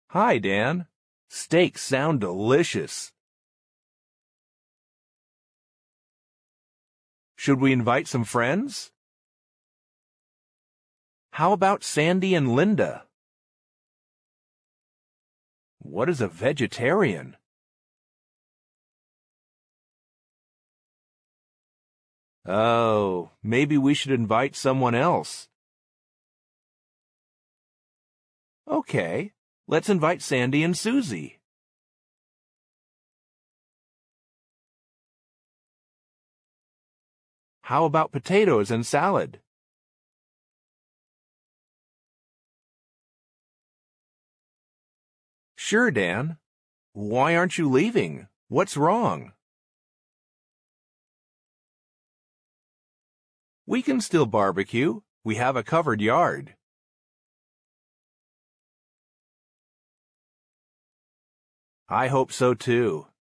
Hi, Dan. Steaks sound delicious. Should we invite some friends? How about Sandy and Linda? What is a vegetarian? Oh, maybe we should invite someone else. Okay, let's invite Sandy and Susie. How about potatoes and salad? Sure, Dan. Why aren't you leaving? What's wrong? We can still barbecue. We have a covered yard. I hope so too.